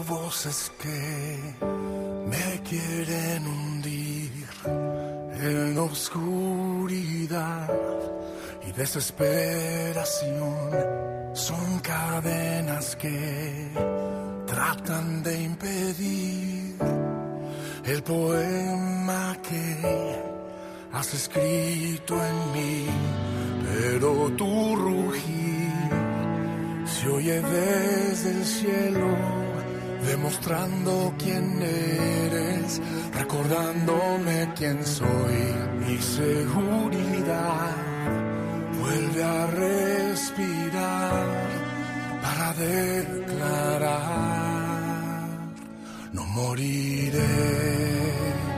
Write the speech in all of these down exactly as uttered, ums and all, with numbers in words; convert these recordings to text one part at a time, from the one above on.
voces que me quieren hundir en la oscuridad y desesperación. Son cadenas que tratan de impedir el poema que has escrito en mí, pero tu rugir se oye desde el cielo, demostrando quién eres, recordándome quién soy. Mi seguridad vuelve a respirar para declarar: no moriré,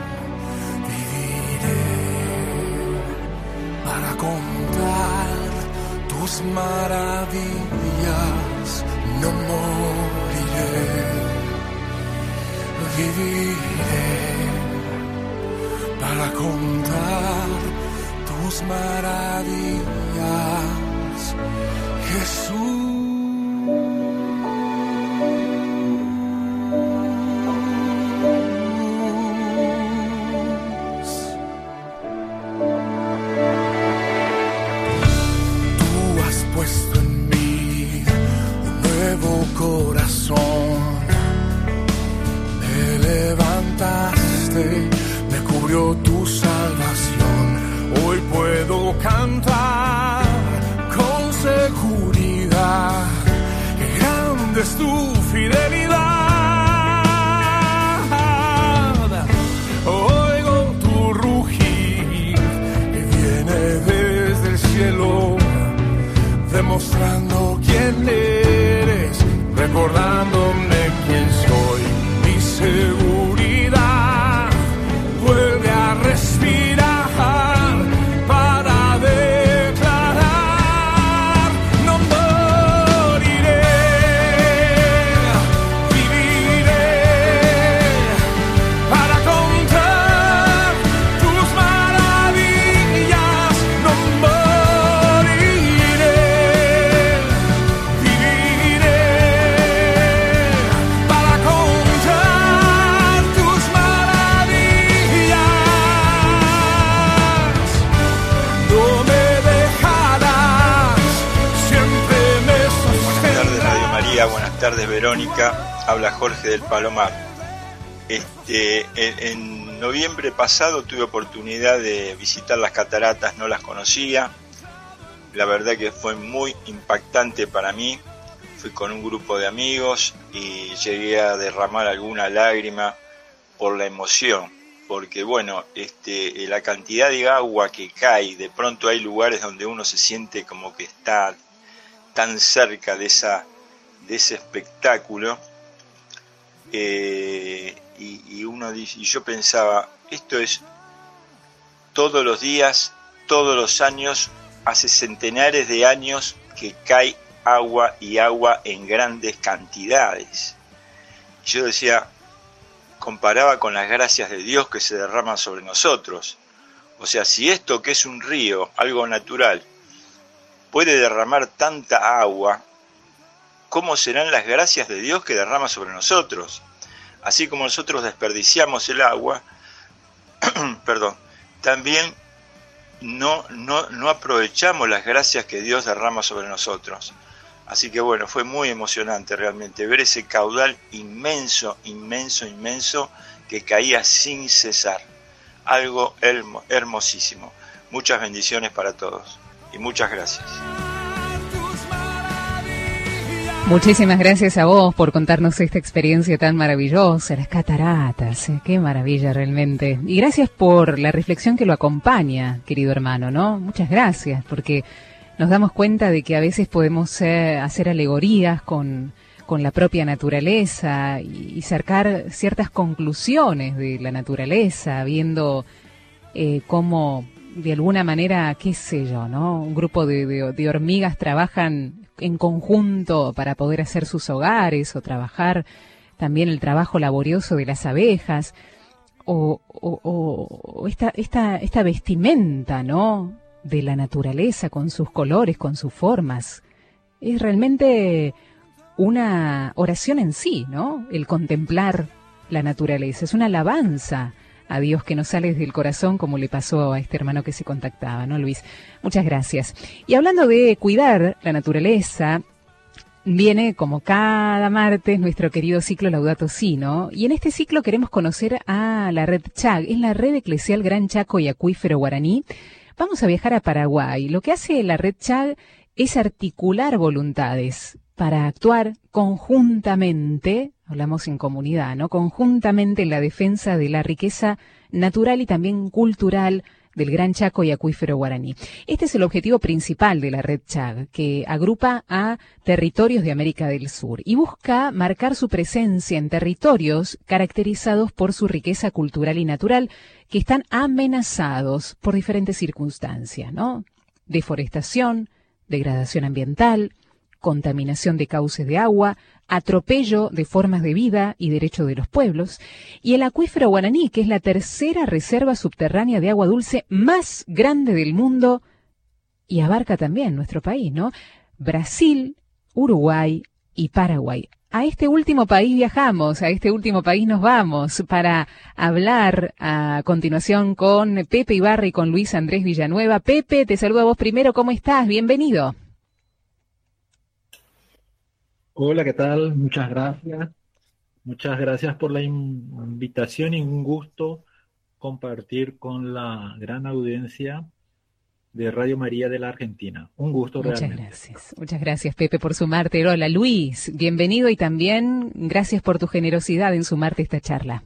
viviré para contar tus maravillas. No moriré, viviré para contar tus maravillas, Jesús. Corazón, me levantaste, me cubrió tu salvación. Hoy puedo cantar con seguridad que grande es tu fidelidad. Oigo tu rugir que viene desde el cielo, demostrando quién eres, recordándome quién soy. Mi seguridad vuelve a respirar para declarar: no moriré, viviré para contar tus maravillas. No moriré, viviré para contar tus maravillas. No me dejarás, siempre me sostendrás. Buenas tardes, Radio María. Buenas tardes, Verónica. Habla Jorge del Palomar. Este, en, en noviembre pasado tuve oportunidad de visitar las cataratas, no las conocía. La verdad que fue muy impactante para mí. Fui con un grupo de amigos y llegué a derramar alguna lágrima por la emoción, porque bueno, este, la cantidad de agua que cae, de pronto hay lugares donde uno se siente como que está tan cerca de esa, de ese espectáculo, eh, y, y uno dice, y yo pensaba, esto es todos los días, todos los años, hace centenares de años que cae agua y agua en grandes cantidades. Yo decía, comparaba con las gracias de Dios que se derraman sobre nosotros. O sea, si esto que es un río, algo natural, puede derramar tanta agua, ¿cómo serán las gracias de Dios que derrama sobre nosotros? Así como nosotros desperdiciamos el agua, perdón, también no, no, no aprovechamos las gracias que Dios derrama sobre nosotros. Así que bueno, fue muy emocionante realmente ver ese caudal inmenso, inmenso, inmenso que caía sin cesar. Algo hermo, hermosísimo. Muchas bendiciones para todos y muchas gracias. Muchísimas gracias a vos por contarnos esta experiencia tan maravillosa, las cataratas, ¿eh? Qué maravilla realmente. Y gracias por la reflexión que lo acompaña, querido hermano, ¿no? Muchas gracias, porque nos damos cuenta de que a veces podemos eh, hacer alegorías con, con la propia naturaleza y, y sacar ciertas conclusiones de la naturaleza, viendo eh, cómo de alguna manera, qué sé yo, ¿no? Un grupo de, de, de hormigas trabajan en conjunto para poder hacer sus hogares, o trabajar también el trabajo laborioso de las abejas, o, o, o esta, esta, esta vestimenta, ¿no?, de la naturaleza, con sus colores, con sus formas. Es realmente una oración en sí, ¿no? El contemplar la naturaleza, es una alabanza a Dios que nos sale desde el corazón, como le pasó a este hermano que se contactaba, ¿no, Luis? Muchas gracias. Y hablando de cuidar la naturaleza, viene como cada martes nuestro querido ciclo Laudato Si, ¿no? Y en este ciclo queremos conocer a la red CHAG, es la Red Eclesial Gran Chaco y Acuífero Guaraní. Vamos a viajar a Paraguay. Lo que hace la red CHAG es articular voluntades para actuar conjuntamente, hablamos en comunidad, ¿no? Conjuntamente en la defensa de la riqueza natural y también cultural del Gran Chaco y Acuífero Guaraní. Este es el objetivo principal de la red CHAG, que agrupa a territorios de América del Sur y busca marcar su presencia en territorios caracterizados por su riqueza cultural y natural, que están amenazados por diferentes circunstancias, ¿no? Deforestación, degradación ambiental, contaminación de cauces de agua, atropello de formas de vida y derecho de los pueblos, y el acuífero guaraní, que es la tercera reserva subterránea de agua dulce más grande del mundo y abarca también nuestro país, ¿no? Brasil, Uruguay y Paraguay. A este último país viajamos, a este último país nos vamos para hablar a continuación con Pepe Ibarra y con Luis Andrés Villanueva. Pepe, te saludo a vos primero, ¿cómo estás? Bienvenido. Hola, ¿qué tal? Muchas gracias. Muchas gracias por la invitación y un gusto compartir con la gran audiencia de Radio María de la Argentina. Un gusto Muchas realmente. Muchas gracias. Muchas gracias, Pepe, por sumarte. Hola, Luis, bienvenido y también gracias por tu generosidad en sumarte a esta charla.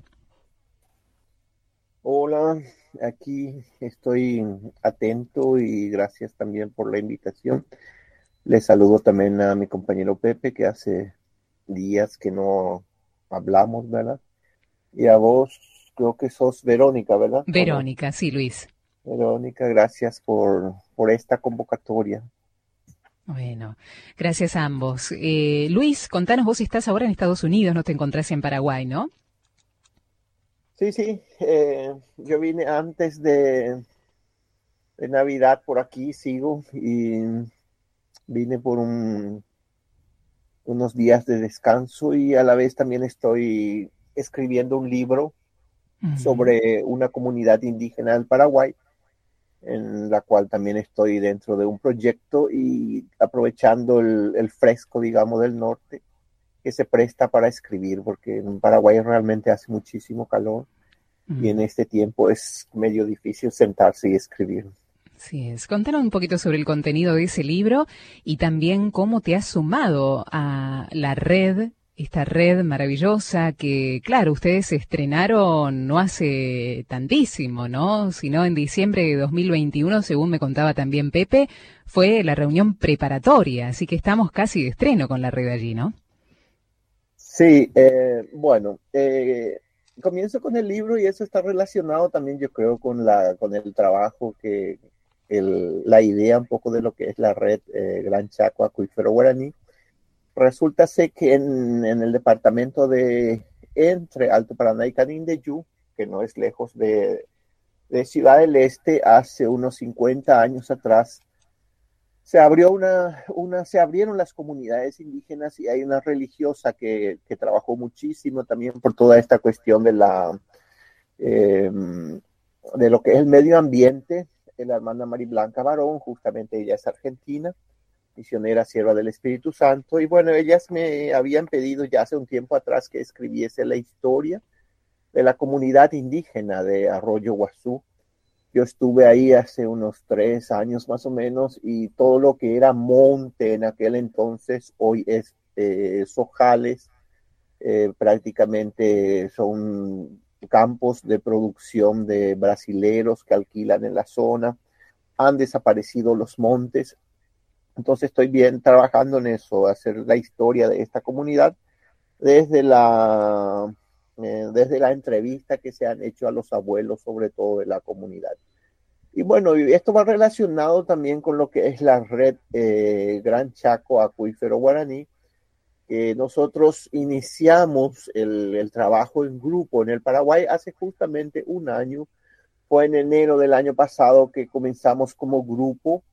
Hola, aquí estoy atento y gracias también por la invitación. Les saludo también a mi compañero Pepe, que hace días que no hablamos, ¿verdad? Y a vos, creo que sos Verónica, ¿verdad? Verónica, sí, Luis. Verónica, gracias por, por esta convocatoria. Bueno, gracias a ambos. Eh, Luis, contanos, vos estás ahora en Estados Unidos, no te encontrás en Paraguay, ¿no? Sí, sí, eh, yo vine antes de, de Navidad por aquí, sigo, y vine por un, unos días de descanso y a la vez también estoy escribiendo un libro uh-huh. sobre una comunidad indígena del Paraguay, en la cual también estoy dentro de un proyecto y aprovechando el, el fresco, digamos, del norte, que se presta para escribir, porque en Paraguay realmente hace muchísimo calor uh-huh. y en este tiempo es medio difícil sentarse y escribir. Así es. Contanos un poquito sobre el contenido de ese libro y también cómo te has sumado a la red, esta red maravillosa que, claro, ustedes se estrenaron no hace tantísimo, ¿no? Sino en diciembre de dos mil veintiuno, según me contaba también Pepe, fue la reunión preparatoria, así que estamos casi de estreno con la red allí, ¿no? Sí, eh, bueno, eh, comienzo con el libro y eso está relacionado también, yo creo, con la con el trabajo que... El, la idea un poco de lo que es la red eh, Gran Chaco Acuífero Guaraní. Resulta ser que en, en el departamento de entre Alto Paraná y Canindeyú, que no es lejos de, de Ciudad del Este, hace unos cincuenta años atrás, se abrió una, una, se abrieron las comunidades indígenas y hay una religiosa que, que trabajó muchísimo también por toda esta cuestión de la eh, de lo que es el medio ambiente. La hermana María Blanca Barón, justamente ella es argentina, misionera sierva del Espíritu Santo, y bueno, ellas me habían pedido ya hace un tiempo atrás que escribiese la historia de la comunidad indígena de Arroyo Guazú. Yo estuve ahí hace unos tres años más o menos, y todo lo que era monte en aquel entonces, hoy es eh, sojales, eh, prácticamente son campos de producción de brasileros que alquilan en la zona, han desaparecido los montes, entonces estoy bien trabajando en eso, hacer la historia de esta comunidad desde la, eh, desde la entrevista que se han hecho a los abuelos, sobre todo de la comunidad. Y bueno, esto va relacionado también con lo que es la red eh, Gran Chaco Acuífero Guaraní, que nosotros iniciamos el, el trabajo en grupo en el Paraguay hace justamente un año. Fue en enero del año pasado que comenzamos como grupo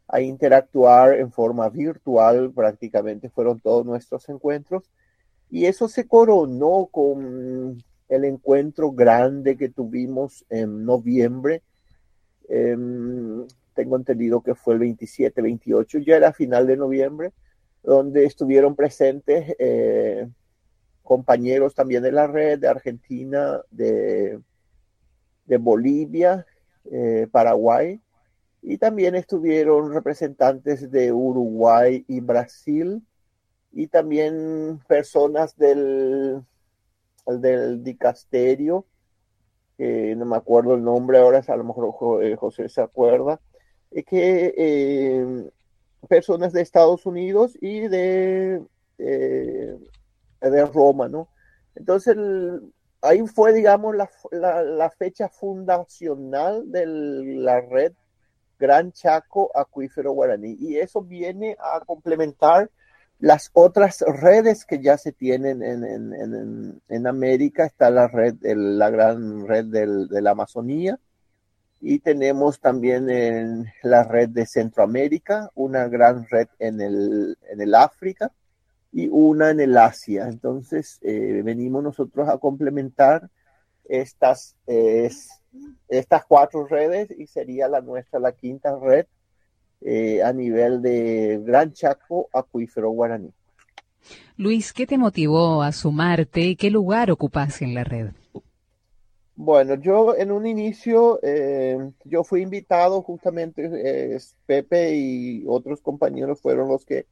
a interactuar en forma virtual, prácticamente fueron todos nuestros encuentros, y eso se coronó con el encuentro grande que tuvimos en noviembre. Eh, tengo entendido que fue el veintisiete, veintiocho, ya era final de noviembre, donde estuvieron presentes eh, compañeros también de la red, de Argentina, de, de Bolivia, eh, Paraguay, y también estuvieron representantes de Uruguay y Brasil, y también personas del, del dicasterio, eh, no me acuerdo el nombre ahora, a lo mejor José se acuerda, eh, que eh, personas de Estados Unidos y de, eh, de Roma, ¿no? Entonces, el, ahí fue, digamos, la, la, la fecha fundacional de la red Gran Chaco Acuífero Guaraní, y eso viene a complementar las otras redes que ya se tienen en, en, en, en América. Está la red, el, la gran red del, de la Amazonía, y tenemos también en la red de Centroamérica, una gran red en el, en el África y una en el Asia. Entonces, eh, venimos nosotros a complementar estas, eh, estas cuatro redes, y sería la nuestra la quinta red eh, a nivel de Gran Chaco Acuífero Guaraní. Luis, ¿qué te motivó a sumarte y qué lugar ocupas en la red? Bueno, yo en un inicio, eh, yo fui invitado justamente, eh, Pepe y otros compañeros fueron los que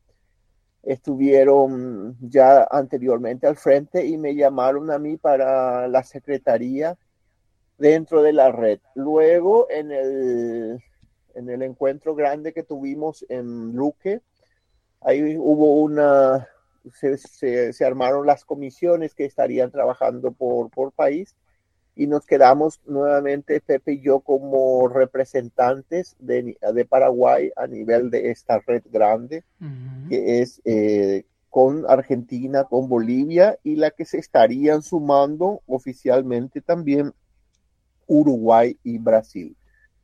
estuvieron ya anteriormente al frente y me llamaron a mí para la secretaría dentro de la red. Luego, en el, en el encuentro grande que tuvimos en Luque, ahí hubo una, se, se, se armaron las comisiones que estarían trabajando por, por país, y nos quedamos nuevamente Pepe y yo como representantes de, de Paraguay a nivel de esta red grande, uh-huh. que es eh, con Argentina, con Bolivia, y la que se estarían sumando oficialmente también Uruguay y Brasil.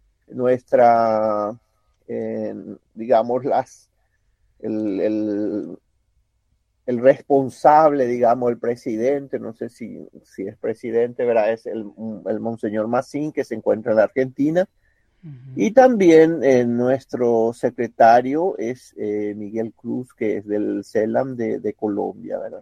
Nuestra, eh, digamos, las, el, el, el responsable, digamos, el presidente, no sé si, si es presidente, ¿verdad? Es el, el Monseñor Massín, que se encuentra en la Argentina. Uh-huh. Y también eh, nuestro secretario es eh, Miguel Cruz, que es del CELAM de, de Colombia, ¿verdad?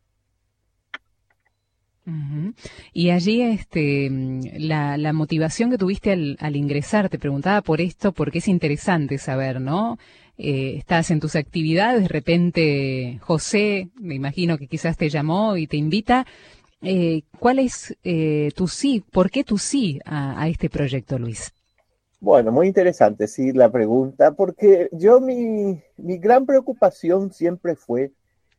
Uh-huh. Y allí este la, la motivación que tuviste al, al ingresar, te preguntaba por esto porque es interesante saber, ¿no? Eh, estás en tus actividades, de repente José, me imagino que quizás te llamó y te invita. Eh, ¿Cuál es eh, tu sí? ¿Por qué tu sí a, a este proyecto, Luis? Bueno, muy interesante, sí, la pregunta, porque yo mi, mi gran preocupación siempre fue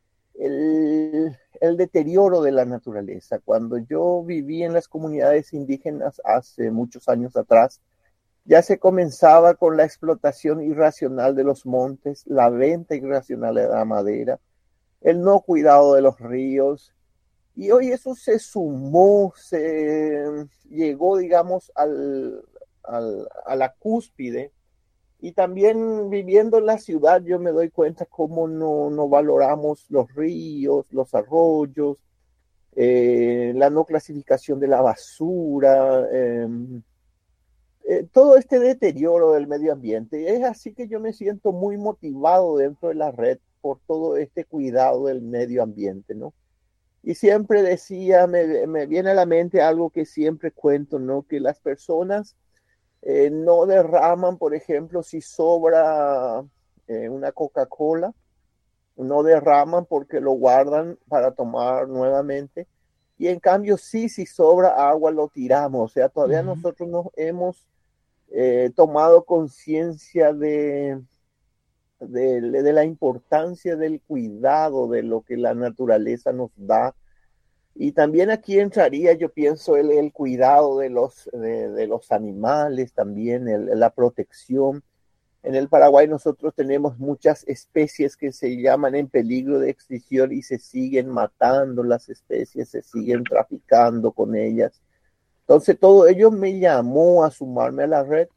el, el deterioro de la naturaleza. Cuando yo viví en las comunidades indígenas hace muchos años atrás, ya se comenzaba con la explotación irracional de los montes, la venta irracional de la madera, el no cuidado de los ríos, y hoy eso se sumó, se llegó, digamos, al, al, a la cúspide. Y también viviendo en la ciudad yo me doy cuenta cómo no, no valoramos los ríos, los arroyos, eh, la no clasificación de la basura, eh, eh, todo este deterioro del medio ambiente. Es así que yo me siento muy motivado dentro de la red por todo este cuidado del medio ambiente, ¿no? Y siempre decía, me, me viene a la mente algo que siempre cuento, ¿no? Que las personas Eh, no derraman, por ejemplo, si sobra eh, una Coca-Cola, no derraman porque lo guardan para tomar nuevamente, y en cambio sí, si sobra agua lo tiramos. O sea, todavía uh-huh. nosotros no hemos eh, tomado conciencia de, de, de la importancia del cuidado de lo que la naturaleza nos da. Y también aquí entraría, yo pienso, el, el cuidado de los, de, de los animales, también el, la protección. En el Paraguay nosotros tenemos muchas especies que se llaman en peligro de extinción y se siguen matando las especies, se siguen traficando con ellas. Entonces todo ello me llamó a sumarme a la red,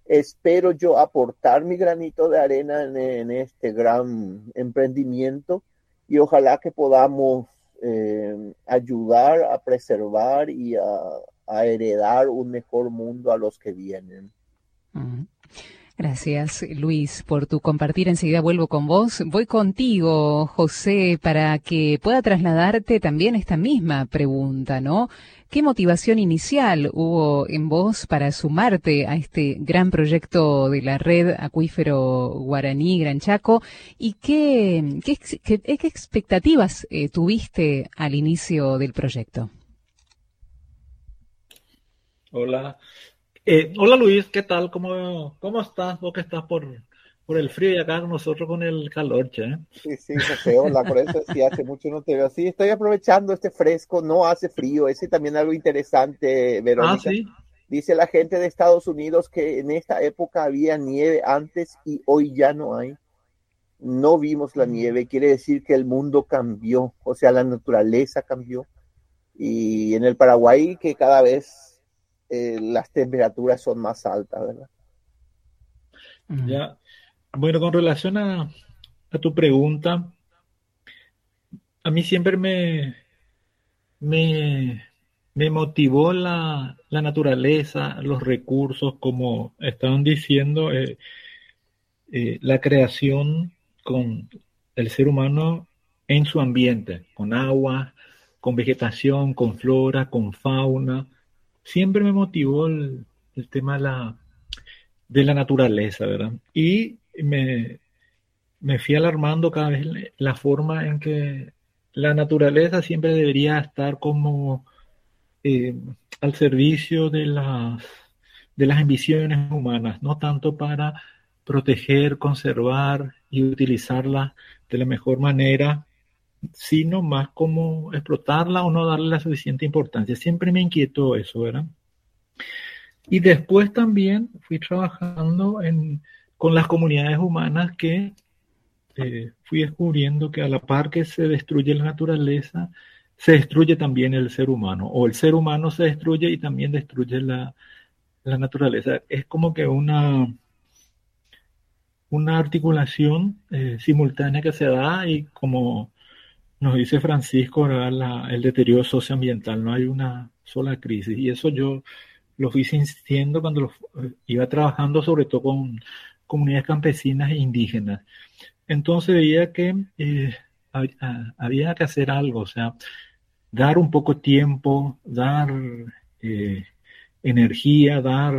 espero yo aportar mi granito de arena en, en este gran emprendimiento y ojalá que podamos eh, ayudar a preservar y a, a heredar un mejor mundo a los que vienen. Uh-huh. Gracias, Luis, por tu compartir. Enseguida vuelvo con vos. Voy contigo, José, para que pueda trasladarte también esta misma pregunta, ¿no? ¿Qué motivación inicial hubo en vos para sumarte a este gran proyecto de la Red Acuífero Guaraní Gran Chaco? ¿Y qué, qué, qué, qué expectativas eh, tuviste al inicio del proyecto? Hola. Eh, hola Luis, ¿qué tal? ¿Cómo, cómo estás? Vos que estás por, por el frío y acá nosotros con el calor, che. Sí, sí, José, hola, por eso sí, hace mucho no te veo. Sí, estoy aprovechando este fresco, no hace frío, ese también algo interesante, Verónica. Ah, sí. Dice la gente de Estados Unidos que en esta época había nieve antes y hoy ya no hay. No vimos la nieve, quiere decir que el mundo cambió, o sea, la naturaleza cambió. Y en el Paraguay que cada vez Eh, las temperaturas son más altas, ¿verdad? Ya. Bueno, con relación a, a tu pregunta, a mí siempre me, me, me motivó la, la naturaleza, los recursos, como estaban diciendo, eh, eh, la creación con el ser humano en su ambiente, con agua, con vegetación, con flora, con fauna. Siempre me motivó el, el tema de la, de la naturaleza, ¿verdad? Y me, me fui alarmando cada vez la forma en que la naturaleza siempre debería estar como eh, al servicio de las, de las ambiciones humanas, no tanto para proteger, conservar y utilizarla de la mejor manera, sino más como explotarla o no darle la suficiente importancia. Siempre me inquietó eso, ¿verdad? Y después también fui trabajando en, con las comunidades humanas que eh, fui descubriendo que a la par que se destruye la naturaleza, se destruye también el ser humano, o el ser humano se destruye y también destruye la, la naturaleza. Es como que una, una articulación eh, simultánea que se da y como nos dice Francisco, la, el deterioro socioambiental, no hay una sola crisis. Y eso yo lo fui sintiendo cuando lo, iba trabajando sobre todo con comunidades campesinas e indígenas. Entonces veía que eh, había que hacer algo, o sea, dar un poco tiempo, dar eh, energía, dar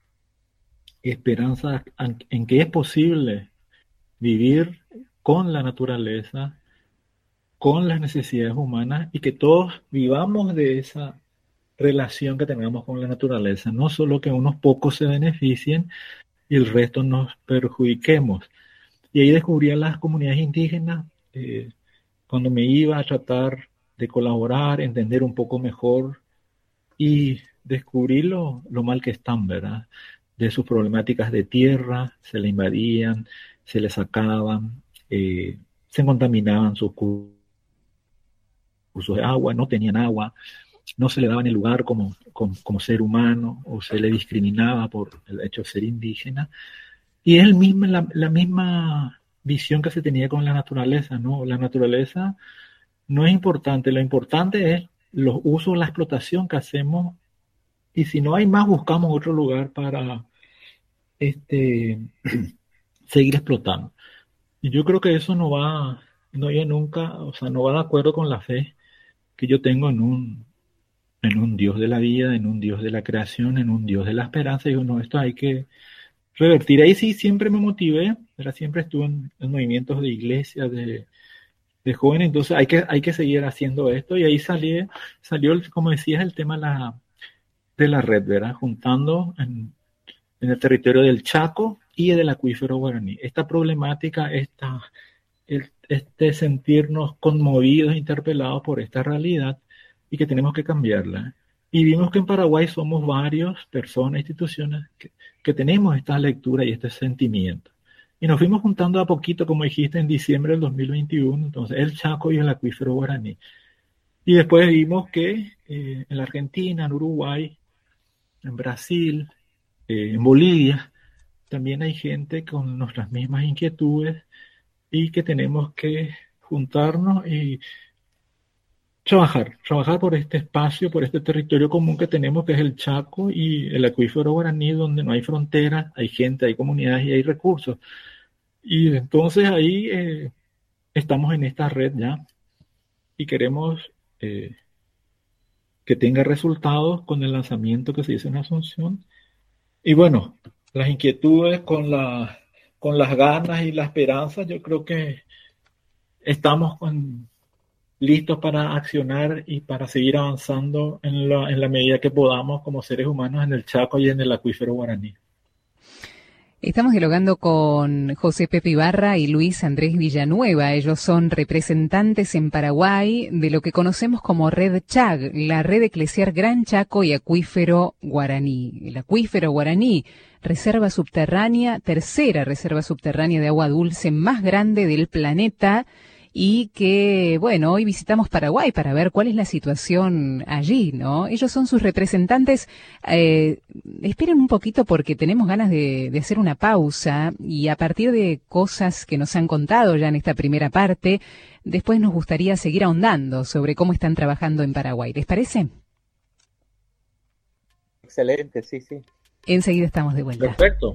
esperanza en, en que es posible vivir con la naturaleza, con las necesidades humanas y que todos vivamos de esa relación que tengamos con la naturaleza, no solo que unos pocos se beneficien y el resto nos perjudiquemos. Y ahí descubrí a las comunidades indígenas, eh, cuando me iba a tratar de colaborar, entender un poco mejor y descubrí lo, lo mal que están, ¿verdad? De sus problemáticas de tierra, se le invadían, se le sacaban, eh, se contaminaban sus cursos de agua, no tenían agua, no se le daba en el lugar como, como, como ser humano o se le discriminaba por el hecho de ser indígena. Y es el mismo, la, la misma visión que se tenía con la naturaleza, ¿no? La naturaleza no es importante, lo importante es los usos, la explotación que hacemos y si no hay más buscamos otro lugar para este, seguir explotando. Y yo creo que eso no va, no ya nunca, o sea, no va de acuerdo con la fe que yo tengo en un, en un Dios de la vida, en un Dios de la creación, en un Dios de la esperanza. Y digo, no, esto hay que revertir. Ahí sí siempre me motivé, pero siempre estuve en, en movimientos de iglesia, de, de jóvenes, entonces hay que, hay que seguir haciendo esto. Y ahí salió, salió como decías, el tema de la, de la red, ¿verdad? Juntando en, en el territorio del Chaco y del acuífero guaraní. Esta problemática, esta, el, este sentirnos conmovidos, interpelados por esta realidad y que tenemos que cambiarla. Y vimos que en Paraguay somos varios, personas, instituciones, que, que tenemos esta lectura y este sentimiento. Y nos fuimos juntando a poquito, como dijiste, en diciembre del dos mil veintiuno, entonces el Chaco y el acuífero guaraní. Y después vimos que eh, en la Argentina, en Uruguay, en Brasil, eh, en Bolivia, también hay gente con nuestras mismas inquietudes y que tenemos que juntarnos y trabajar, trabajar por este espacio, por este territorio común que tenemos, que es el Chaco y el acuífero guaraní, donde no hay fronteras, hay gente, hay comunidades y hay recursos. Y entonces ahí eh, estamos en esta red ya y queremos eh, que tenga resultados con el lanzamiento que se hizo en Asunción. Y bueno, las inquietudes con, la, con las ganas y la esperanza, yo creo que estamos con, listos para accionar y para seguir avanzando en la, en la medida que podamos como seres humanos en el Chaco y en el acuífero guaraní. Estamos dialogando con José Pepe Ibarra y Luis Andrés Villanueva. Ellos son representantes en Paraguay de lo que conocemos como Red Chag, la Red Eclesiar Gran Chaco y Acuífero Guaraní. El Acuífero Guaraní, reserva subterránea, tercera reserva subterránea de agua dulce más grande del planeta, y que, bueno, hoy visitamos Paraguay para ver cuál es la situación allí, ¿no? Ellos son sus representantes. Eh, esperen un poquito porque tenemos ganas de, de hacer una pausa y a partir de cosas que nos han contado ya en esta primera parte, después nos gustaría seguir ahondando sobre cómo están trabajando en Paraguay. ¿Les parece? Excelente, sí, sí. Enseguida estamos de vuelta. Perfecto.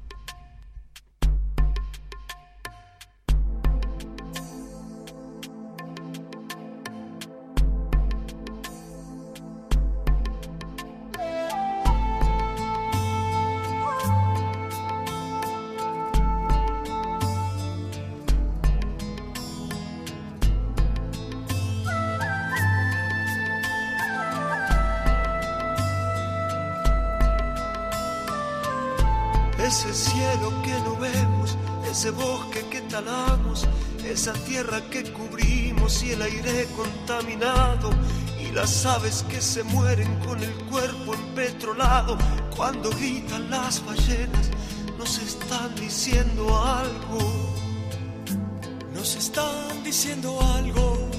Ese cielo que no vemos, ese bosque que talamos, esa tierra que cubrimos y el aire contaminado, y las aves que se mueren con el cuerpo empetrolado. Cuando gritan las ballenas, nos están diciendo algo, nos están diciendo algo,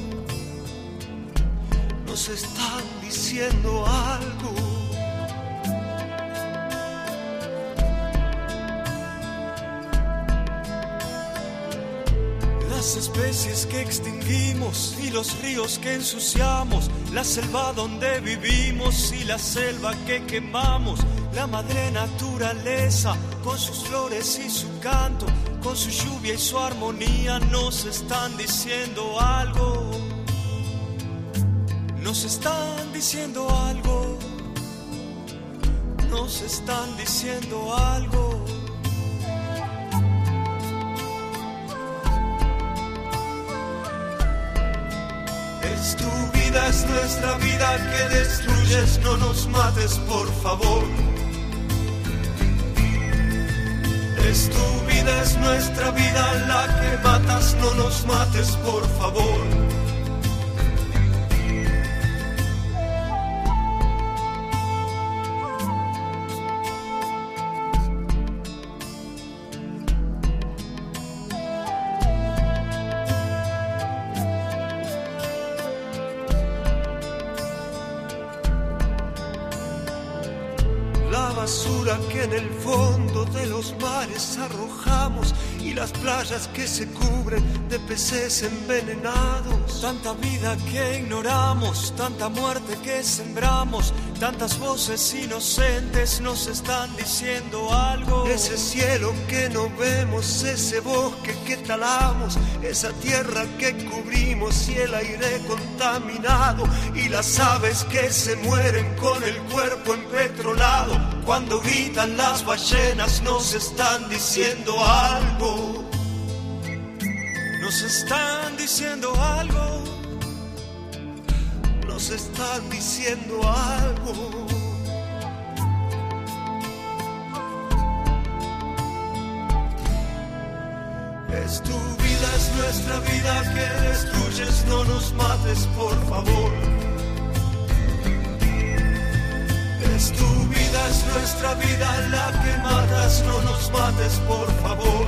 nos están diciendo algo. Las especies que extinguimos y los ríos que ensuciamos, la selva donde vivimos y la selva que quemamos, la madre naturaleza con sus flores y su canto, con su lluvia y su armonía, nos están diciendo algo, nos están diciendo algo, nos están diciendo algo. Es tu vida, es nuestra vida que destruyes, no nos mates por favor. Es tu vida, es nuestra vida la que matas, no nos mates por favor. Que en el fondo de los mares arrojamos y las playas que se cubren de peces envenenados. Tanta vida que ignoramos, tanta muerte que sembramos, tantas voces inocentes nos están diciendo algo. Ese cielo que no vemos, ese bosque que talamos, esa tierra que cubrimos y el aire contaminado, y las aves que se mueren con el cuerpo empetrolado. Cuando gritan las ballenas nos están diciendo algo, nos están diciendo algo, nos están diciendo algo. Es tu vida, es nuestra vida que destruyes, no nos mates por favor. Es tu vida, es nuestra vida la que matas, no nos mates por favor.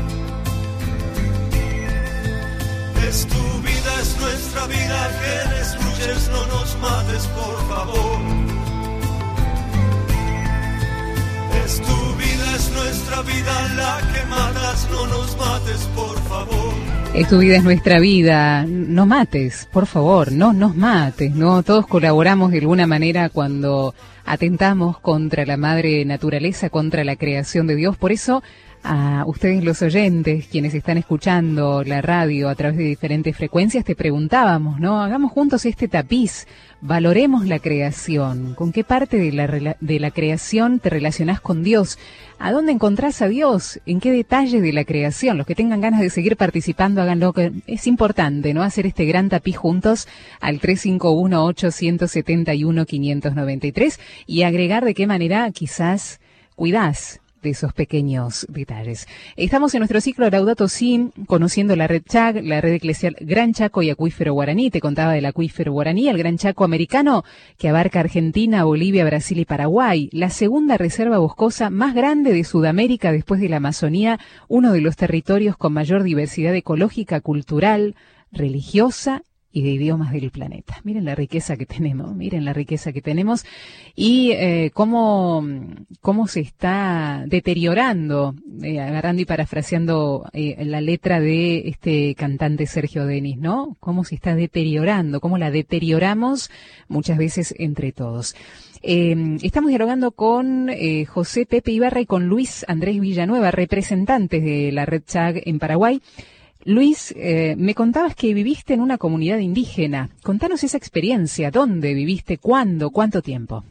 Es tu vida, es nuestra vida que destruyes, no nos mates por favor. Es tu vida, es nuestra vida la que matas, no nos mates, por favor. Es tu vida, es nuestra vida, no mates, por favor, no nos mates, ¿no? Todos colaboramos de alguna manera cuando atentamos contra la madre naturaleza, contra la creación de Dios. Por eso, a ustedes los oyentes, quienes están escuchando la radio a través de diferentes frecuencias, te preguntábamos, ¿no? Hagamos juntos este tapiz, valoremos la creación. ¿Con qué parte de la, de la creación te relacionás con Dios? ¿A dónde encontrás a Dios? ¿En qué detalle de la creación? Los que tengan ganas de seguir participando, háganlo, que es importante, ¿no? Hacer este gran tapiz juntos al tres cinco uno, ocho siete uno, cinco nueve tres y agregar de qué manera quizás cuidás de esos pequeños detalles. Estamos en nuestro ciclo Laudato Si, conociendo la red Chag, la red eclesial Gran Chaco y Acuífero Guaraní. Te contaba del Acuífero Guaraní, el Gran Chaco americano, que abarca Argentina, Bolivia, Brasil y Paraguay. La segunda reserva boscosa más grande de Sudamérica después de la Amazonía, uno de los territorios con mayor diversidad ecológica, cultural, religiosa y de idiomas del planeta. Miren la riqueza que tenemos, miren la riqueza que tenemos y eh, cómo, cómo se está deteriorando, eh, agarrando y parafraseando eh, la letra de este cantante Sergio Denis, ¿no? Cómo se está deteriorando, cómo la deterioramos muchas veces entre todos. Eh, estamos dialogando con eh, José Pepe Ibarra y con Luis Andrés Villanueva, representantes de la red Chag en Paraguay. Luis, eh, me contabas que viviste en una comunidad indígena. Contanos esa experiencia. ¿Dónde viviste? ¿Cuándo? ¿Cuánto tiempo?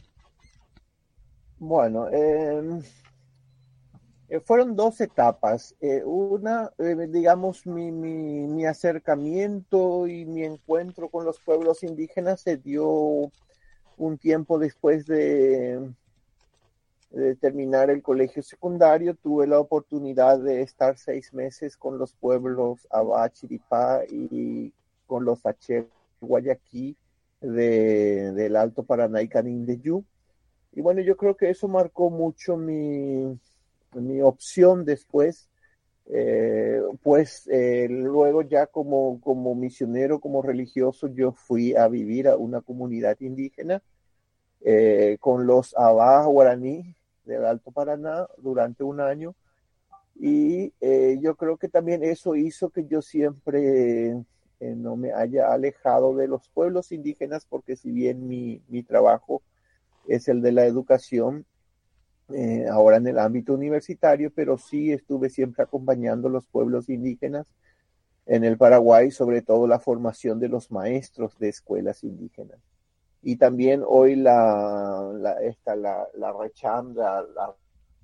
Bueno, eh, fueron dos etapas. Eh, una, eh, digamos, mi, mi, mi acercamiento y mi encuentro con los pueblos indígenas se dio un tiempo después de... de terminar el colegio secundario. Tuve la oportunidad de estar seis meses con los pueblos Abá, Chiripá y con los Aché, Guayaquí de, del Alto Paraná y Canindeyú. Y bueno, yo creo que eso marcó mucho mi, mi opción después, eh, pues eh, luego ya como, como misionero, como religioso, yo fui a vivir a una comunidad indígena eh, con los Abá guaraní del Alto Paraná durante un año y eh, yo creo que también eso hizo que yo siempre eh, no me haya alejado de los pueblos indígenas, porque si bien mi, mi trabajo es el de la educación eh, ahora en el ámbito universitario, pero sí estuve siempre acompañando a los pueblos indígenas en el Paraguay, sobre todo la formación de los maestros de escuelas indígenas. Y también hoy la, la, esta, la, la RECHAM, la, la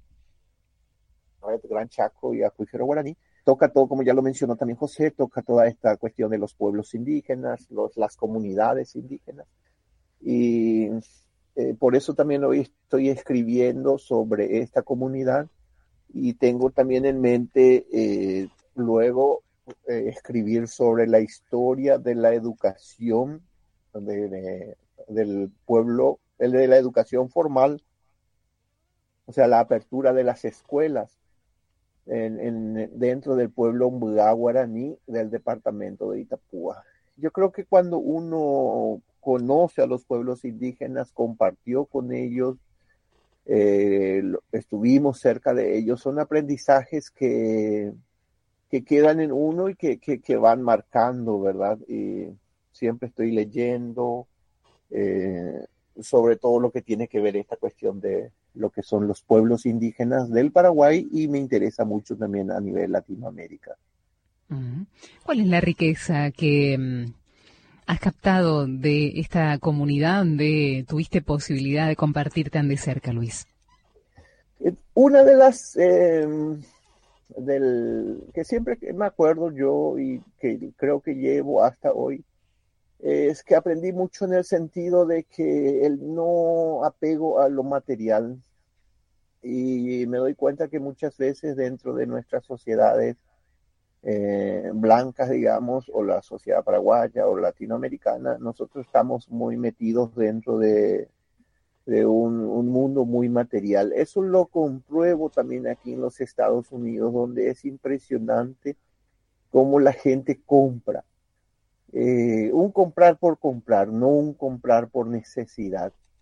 Red Gran Chaco y Acuífero Guaraní, toca todo, como ya lo mencionó también José, toca toda esta cuestión de los pueblos indígenas, los, las comunidades indígenas. Y eh, por eso también hoy estoy escribiendo sobre esta comunidad y tengo también en mente eh, luego eh, escribir sobre la historia de la educación de, de del pueblo, el de la educación formal, o sea, la apertura de las escuelas en, en, dentro del pueblo Mbugá guaraní del departamento de Itapúa. Yo creo que cuando uno conoce a los pueblos indígenas, compartió con ellos, eh, estuvimos cerca de ellos, son aprendizajes que, que quedan en uno y que, que, que van marcando, ¿verdad? Y siempre estoy leyendo, Eh, sobre todo lo que tiene que ver esta cuestión de lo que son los pueblos indígenas del Paraguay, y me interesa mucho también a nivel Latinoamérica. ¿Cuál es la riqueza que um, has captado de esta comunidad donde tuviste posibilidad de compartir tan de cerca, Luis? Una de las eh, del que siempre me acuerdo yo y que creo que llevo hasta hoy, es que aprendí mucho en el sentido de que el no apego a lo material, y me doy cuenta que muchas veces dentro de nuestras sociedades eh, blancas, digamos, o la sociedad paraguaya o latinoamericana, nosotros estamos muy metidos dentro de, de un, un mundo muy material. Eso lo compruebo también aquí en los Estados Unidos, donde es impresionante cómo la gente compra. Eh, un comprar por comprar, no un comprar por necesidad.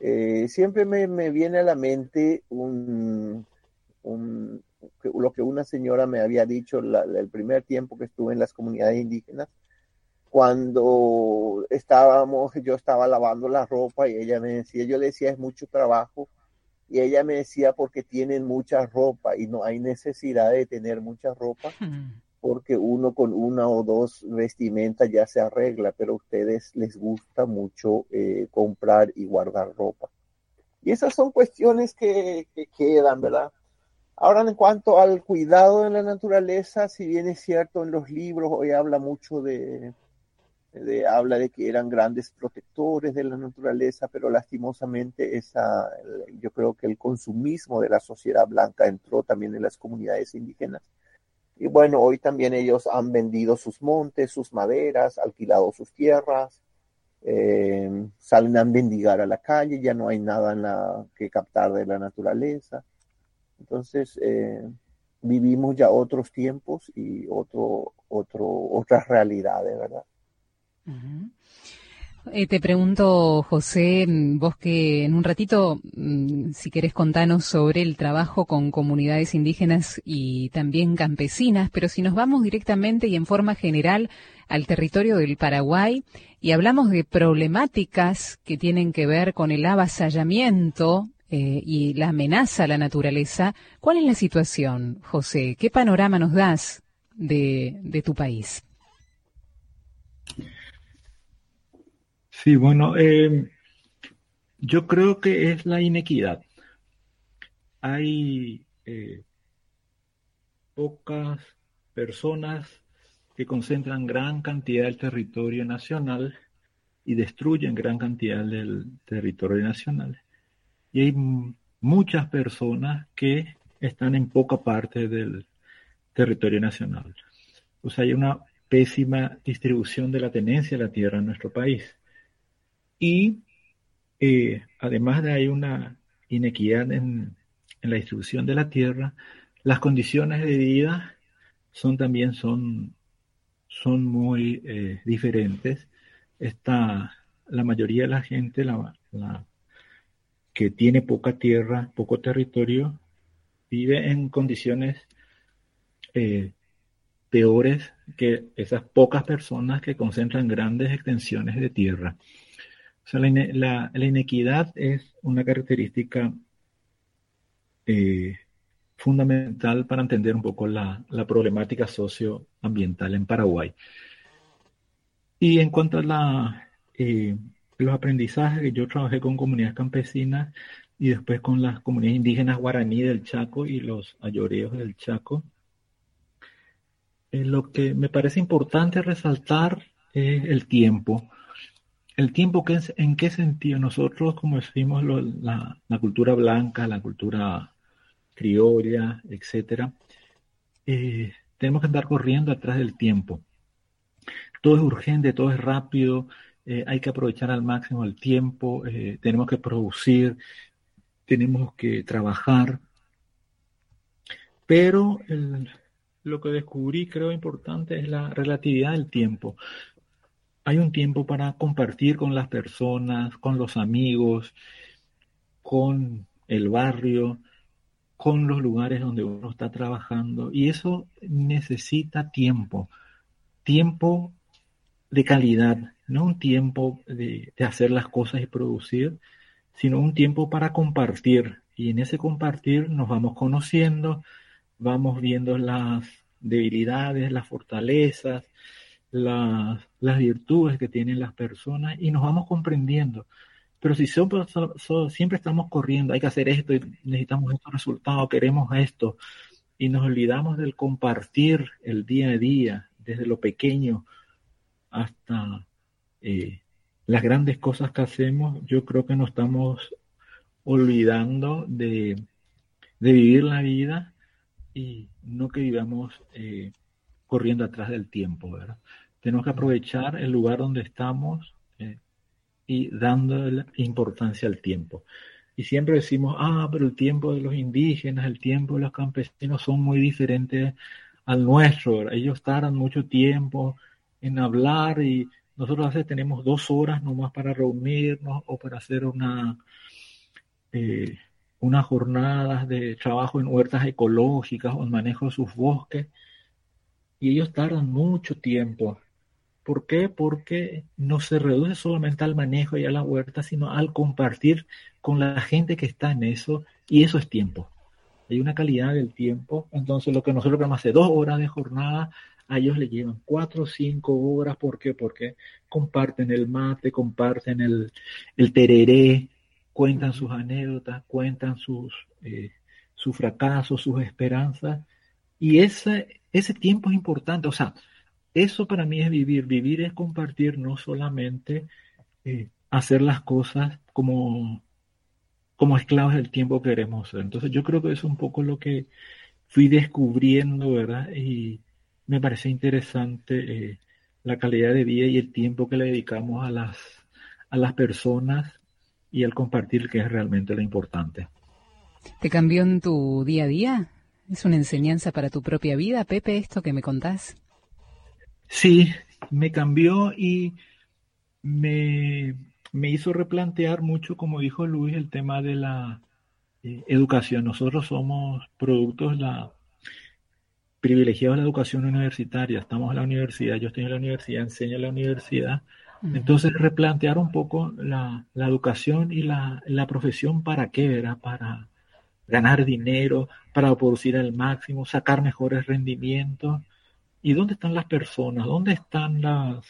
eh, siempre me, me viene a la mente un, un, lo que una señora me había dicho la, el primer tiempo que estuve en las comunidades indígenas, cuando estábamos, yo estaba lavando la ropa y ella me decía, yo le decía, es mucho trabajo, y ella me decía, porque tienen mucha ropa y no hay necesidad de tener mucha ropa, porque uno con una o dos vestimentas ya se arregla, pero a ustedes les gusta mucho eh, comprar y guardar ropa. Y esas son cuestiones que, que quedan, ¿verdad? Ahora, en cuanto al cuidado de la naturaleza, si bien es cierto, en los libros hoy habla mucho de, de habla de que eran grandes protectores de la naturaleza, pero lastimosamente esa, yo creo que el consumismo de la sociedad blanca entró también en las comunidades indígenas. Y bueno, hoy también ellos han vendido sus montes, sus maderas, alquilado sus tierras, eh, salen a mendigar a la calle, ya no hay nada en la, que captar de la naturaleza. Entonces, eh, vivimos ya otros tiempos y otro, otro, otras realidades, ¿verdad? Uh-huh. Eh, te pregunto, José, vos que en un ratito, si querés contanos sobre el trabajo con comunidades indígenas y también campesinas, pero si nos vamos directamente y en forma general al territorio del Paraguay y hablamos de problemáticas que tienen que ver con el avasallamiento eh, y la amenaza a la naturaleza, ¿cuál es la situación, José? ¿Qué panorama nos das de, de tu país? Sí, bueno, eh, yo creo que es la inequidad. Hay eh, pocas personas que concentran gran cantidad del territorio nacional y destruyen gran cantidad del territorio nacional. Y hay m- muchas personas que están en poca parte del territorio nacional. O sea, hay una pésima distribución de la tenencia de la tierra en nuestro país. Y eh, además de hay una inequidad en, en la distribución de la tierra, las condiciones de vida son también son, son muy eh, diferentes. Está la mayoría de la gente la, la, que tiene poca tierra, poco territorio, vive en condiciones eh, peores que esas pocas personas que concentran grandes extensiones de tierra. O sea, la, la, la inequidad es una característica eh, fundamental para entender un poco la, la problemática socioambiental en Paraguay. Y en cuanto a la, eh, los aprendizajes, yo trabajé con comunidades campesinas y después con las comunidades indígenas guaraní del Chaco y los ayoreos del Chaco. Eh, lo que me parece importante resaltar es el tiempo. El tiempo, que es, ¿en qué sentido? Nosotros, como decimos, lo, la, la cultura blanca, la cultura criolla, etcétera, eh, tenemos que andar corriendo atrás del tiempo. Todo es urgente, todo es rápido, eh, hay que aprovechar al máximo el tiempo, eh, tenemos que producir, tenemos que trabajar. Pero el, lo que descubrí, creo importante, es la relatividad del tiempo. Hay un tiempo para compartir con las personas, con los amigos, con el barrio, con los lugares donde uno está trabajando. Y eso necesita tiempo, tiempo de calidad, no un tiempo de, de hacer las cosas y producir, sino un tiempo para compartir. Y en ese compartir nos vamos conociendo, vamos viendo las debilidades, las fortalezas, las, las virtudes que tienen las personas y nos vamos comprendiendo. Pero si so, so, so, siempre estamos corriendo, hay que hacer esto y necesitamos estos resultados, queremos esto, y nos olvidamos del compartir el día a día, desde lo pequeño hasta eh, las grandes cosas que hacemos, yo creo que nos estamos olvidando de, de vivir la vida y no que vivamos eh, corriendo atrás del tiempo, ¿verdad? Tenemos que aprovechar el lugar donde estamos eh, y dándole importancia al tiempo. Y siempre decimos, ah, pero el tiempo de los indígenas, el tiempo de los campesinos son muy diferentes al nuestro, ¿verdad? Ellos tardan mucho tiempo en hablar y nosotros a veces tenemos dos horas nomás para reunirnos o para hacer una, eh, unas jornadas de trabajo en huertas ecológicas o en manejo de sus bosques, y ellos tardan mucho tiempo. ¿Por qué? Porque no se reduce solamente al manejo y a la huerta, sino al compartir con la gente que está en eso, y eso es tiempo. Hay una calidad del tiempo. Entonces lo que nosotros queremos hacer dos horas de jornada, a ellos le llevan cuatro o cinco horas. ¿Por qué? Porque comparten el mate, comparten el, el tereré, cuentan sus anécdotas, cuentan sus, eh, sus fracasos, sus esperanzas, y ese, ese tiempo es importante. O sea, eso para mí es vivir. Vivir es compartir, no solamente eh, hacer las cosas como, como esclavos del tiempo que queremos ser. Entonces yo creo que eso es un poco lo que fui descubriendo, ¿verdad? Y me parece interesante eh, la calidad de vida y el tiempo que le dedicamos a las, a las personas y al compartir, que es realmente lo importante. ¿Te cambió en tu día a día? ¿Es una enseñanza para tu propia vida, Pepe, esto que me contás? Sí, me cambió y me, me hizo replantear mucho, como dijo Luis, el tema de la eh, educación. Nosotros somos productos la, privilegiados de la educación universitaria. Estamos en la universidad, yo estoy en la universidad, enseño en la universidad. Uh-huh. Entonces, replantear un poco la, la educación y la, la profesión, ¿para qué era? Para ganar dinero, para producir al máximo, sacar mejores rendimientos. ¿Y dónde están las personas? ¿Dónde están las,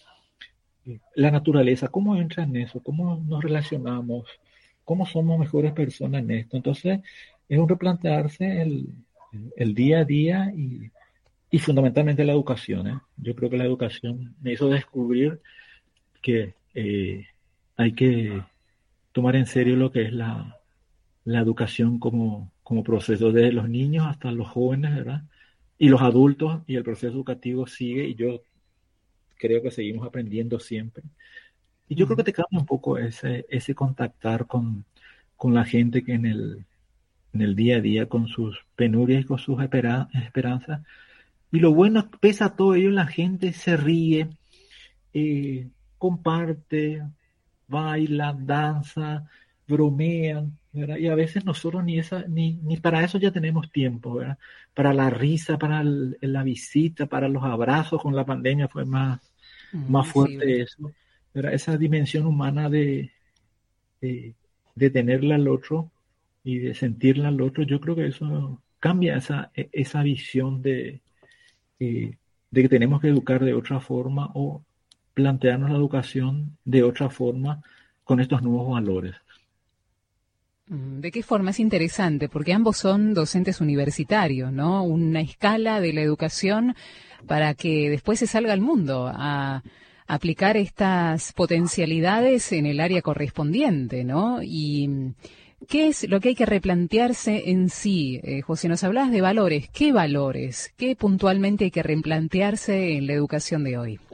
la naturaleza? ¿Cómo entra en eso? ¿Cómo nos relacionamos? ¿Cómo somos mejores personas en esto? Entonces, es un replantearse el, el día a día y, y fundamentalmente la educación. ¿eh? Yo creo que la educación me hizo descubrir que eh, hay que tomar en serio lo que es la, la educación como, como proceso, desde los niños hasta los jóvenes, ¿verdad? Y los adultos, y el proceso educativo sigue, y yo creo que seguimos aprendiendo siempre. Y yo mm. creo que te cambia un poco ese, ese contactar con, con la gente que en el, en el día a día, con sus penurias y con sus espera, esperanzas. Y lo bueno, pese a todo ello, la gente se ríe, eh, comparte, baila, danza, bromean, ¿verdad? Y a veces nosotros ni esa, ni, ni para eso ya tenemos tiempo, ¿verdad? Para la risa, para el, la visita, para los abrazos. Con la pandemia fue más, mm, más fuerte sí, eso, ¿verdad? Esa dimensión humana de, de, de tenerla al otro y de sentirla al otro. Yo creo que eso cambia esa, esa visión de, eh, de que tenemos que educar de otra forma o plantearnos la educación de otra forma con estos nuevos valores. ¿De qué forma? Es interesante, porque ambos son docentes universitarios, ¿no? Una escala de la educación para que después se salga al mundo a aplicar estas potencialidades en el área correspondiente, ¿no? Y ¿qué es lo que hay que replantearse en sí? Eh, José, nos hablabas de valores. ¿Qué valores? ¿Qué puntualmente hay que replantearse en la educación de hoy?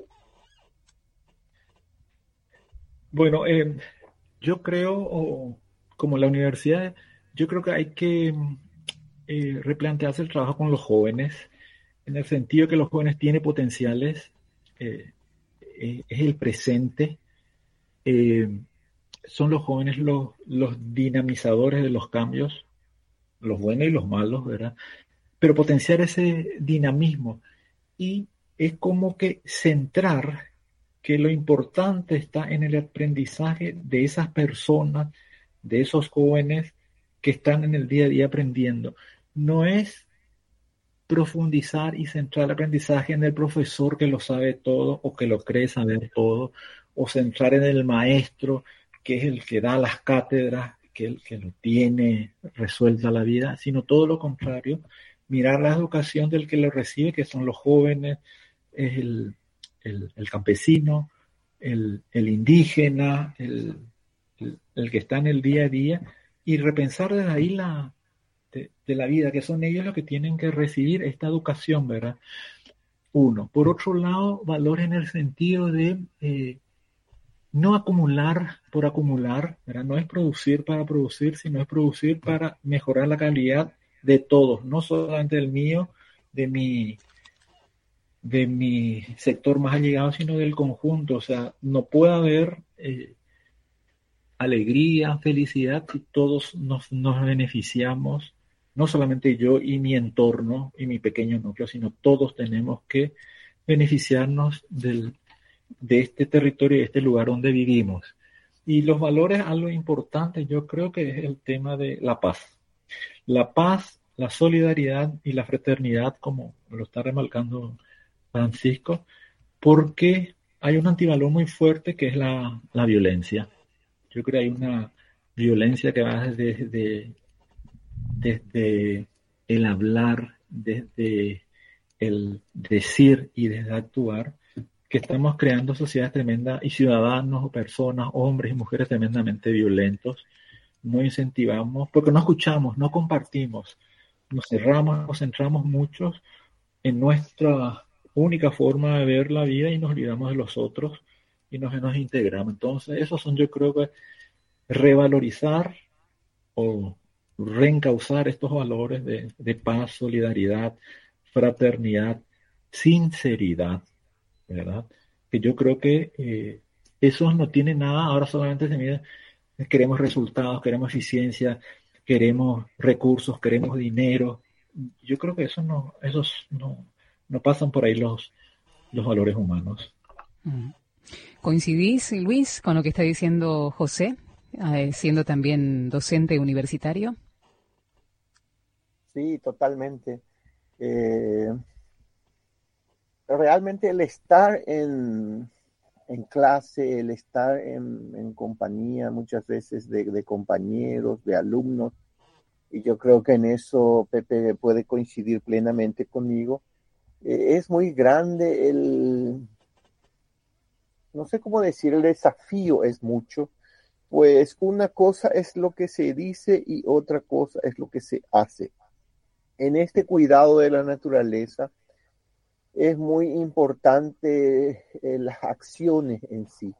Bueno, eh, yo creo... Oh... como la universidad, yo creo que hay que eh, replantearse el trabajo con los jóvenes, en el sentido que los jóvenes tienen potenciales, eh, eh, es el presente, eh, son los jóvenes los, los dinamizadores de los cambios, los buenos y los malos, ¿verdad? Pero potenciar ese dinamismo, y es como que centrar que lo importante está en el aprendizaje de esas personas, de esos jóvenes que están en el día a día aprendiendo. No es profundizar y centrar el aprendizaje en el profesor que lo sabe todo o que lo cree saber todo, o centrar en el maestro que es el que da las cátedras, que es el que lo tiene resuelta la vida, sino todo lo contrario, mirar la educación del que lo recibe, que son los jóvenes, es el, el, el campesino, el, el indígena, el El, el que está en el día a día, y repensar desde ahí la, de, de la vida, que son ellos los que tienen que recibir esta educación, ¿verdad? Uno. Por otro lado, valores en el sentido de eh, no acumular por acumular, ¿verdad? No es producir para producir, sino es producir para mejorar la calidad de todos, no solamente del mío, de mi, de mi sector más allegado, sino del conjunto. O sea, no puede haber... Eh, alegría, felicidad, si todos nos, nos beneficiamos, no solamente yo y mi entorno y mi pequeño núcleo, sino todos tenemos que beneficiarnos del, de este territorio, de este lugar donde vivimos. Y los valores, algo importante, yo creo que es el tema de la paz. La paz, la solidaridad y la fraternidad, como lo está remarcando Francisco, porque hay un antivalor muy fuerte que es la, la violencia. Yo creo que hay una violencia que va desde, desde, desde el hablar, desde el decir y desde actuar, que estamos creando sociedades tremendas y ciudadanos o personas, hombres y mujeres tremendamente violentos. No incentivamos, porque no escuchamos, no compartimos, nos cerramos, nos centramos muchos en nuestra única forma de ver la vida y nos olvidamos de los otros y nos, nos integramos. Entonces, esos son, yo creo que revalorizar o reencauzar estos valores de, de paz, solidaridad, fraternidad, sinceridad, ¿verdad? Que yo creo que eh, esos no tienen nada, ahora solamente se mide, queremos resultados, queremos eficiencia, queremos recursos, queremos dinero. Yo creo que eso no, esos no, no pasan por ahí los, los valores humanos. ¿Coincidís, Luis, con lo que está diciendo José, eh, siendo también docente universitario? Sí, totalmente. Eh, realmente el estar en, en clase, el estar en, en compañía muchas veces de, de compañeros, de alumnos, y yo creo que en eso Pepe puede coincidir plenamente conmigo, eh, es muy grande el, no sé cómo decir, el desafío es mucho, pues una cosa es lo que se dice y otra cosa es lo que se hace. En este cuidado de la naturaleza es muy importante eh, las acciones en sí.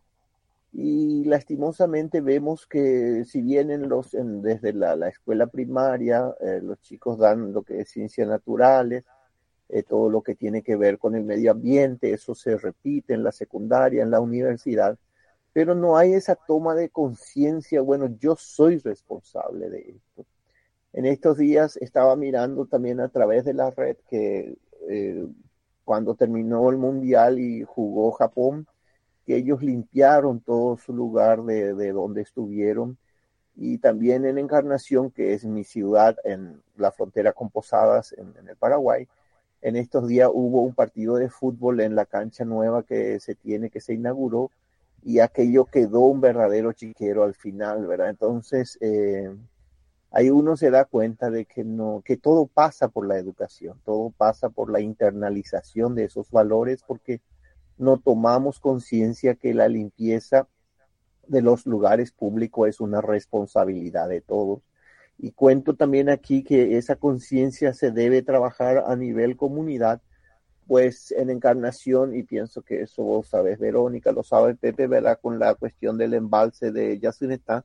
Y lastimosamente vemos que si bien en los, en, desde la, la escuela primaria eh, los chicos dan lo que es ciencias naturales, eh, todo lo que tiene que ver con el medio ambiente, eso se repite en la secundaria, en la universidad, pero no hay esa toma de conciencia, bueno, yo soy responsable de esto. En estos días estaba mirando también a través de la red que eh, cuando terminó el mundial y jugó Japón, que ellos limpiaron todo su lugar de, de donde estuvieron, y también en Encarnación, que es mi ciudad en la frontera con Posadas en, en el Paraguay, en estos días hubo un partido de fútbol en la cancha nueva que se tiene, que se inauguró, y aquello quedó un verdadero chiquero al final, ¿verdad? Entonces, eh, ahí uno se da cuenta de que, no, que todo pasa por la educación, todo pasa por la internalización de esos valores, porque no tomamos conciencia que la limpieza de los lugares públicos es una responsabilidad de todos. Y cuento también aquí que esa conciencia se debe trabajar a nivel comunidad, pues en Encarnación, y pienso que eso vos sabés, Verónica, lo sabe Pepe, ¿verdad? Con la cuestión del embalse de Yacinetá,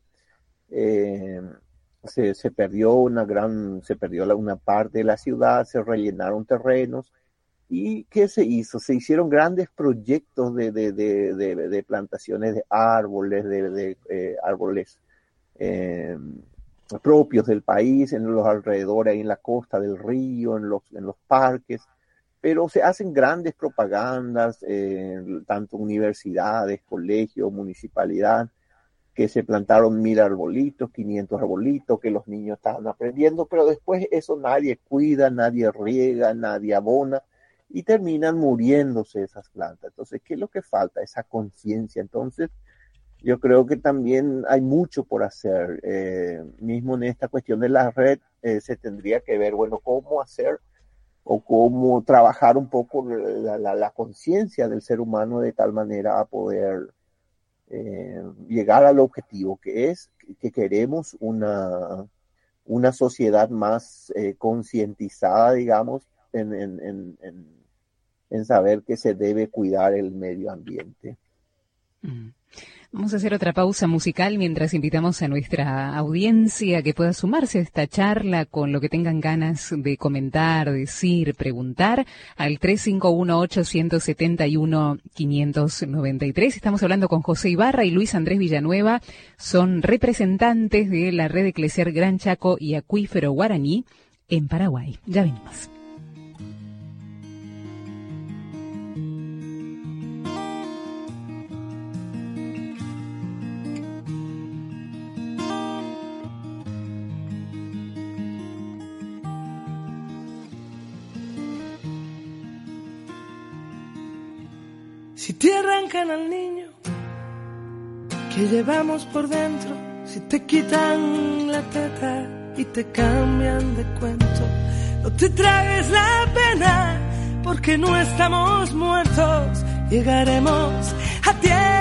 eh, se, se perdió una gran, se perdió la, una parte de la ciudad, se rellenaron terrenos. ¿Y qué se hizo? Se hicieron grandes proyectos de, de, de, de, de plantaciones de árboles, de, de eh, árboles eh, propios del país, en los alrededores, ahí en la costa del río, en los, en los parques, pero se hacen grandes propagandas, eh, tanto universidades, colegios, municipalidad, que se plantaron mil arbolitos, quinientos arbolitos, que los niños estaban aprendiendo, pero después eso nadie cuida, nadie riega, nadie abona, y terminan muriéndose esas plantas. Entonces, ¿qué es lo que falta? Esa conciencia. Entonces, yo creo que también hay mucho por hacer. Eh, mismo en esta cuestión de la red, eh, se tendría que ver, bueno, cómo hacer o cómo trabajar un poco la, la, la conciencia del ser humano de tal manera a poder eh, llegar al objetivo, que es que queremos una, una sociedad más eh, concientizada, digamos, en, en, en, en, en saber que se debe cuidar el medio ambiente. Mm. Vamos a hacer otra pausa musical mientras invitamos a nuestra audiencia que pueda sumarse a esta charla con lo que tengan ganas de comentar, decir, preguntar al tres cinco uno, ocho siete uno, cinco nueve tres. Estamos hablando con José Ibarra y Luis Andrés Villanueva. Son representantes de la Red Eclesiar Gran Chaco y Acuífero Guaraní en Paraguay. Ya venimos. Si te arrancan al niño que llevamos por dentro, si te quitan la teta y te cambian de cuento, no te tragues la pena porque no estamos muertos. Llegaremos a